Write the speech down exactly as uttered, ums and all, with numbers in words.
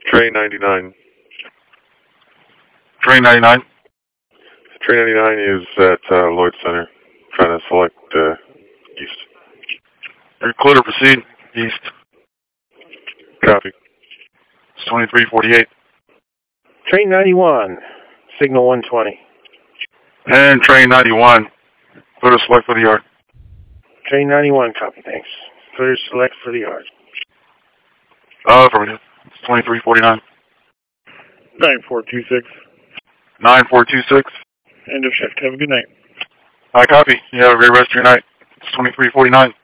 Train ninety-nine. Train ninety-nine. Train ninety-nine is at uh, Lloyd Center, trying to select uh, east. Air clear to proceed east. Copy. It's twenty-three forty-eight. Train ninety-one, signal one twenty. And train ninety-one, clear to select for the yard. Train ninety-one, copy, thanks. Clear to select for the yard. Uh, affirmative. It's twenty-three forty-nine. nine four two six. nine four two six. End of shift. Have a good night. I copy. You have a great rest of your night. It's twenty-three forty-nine.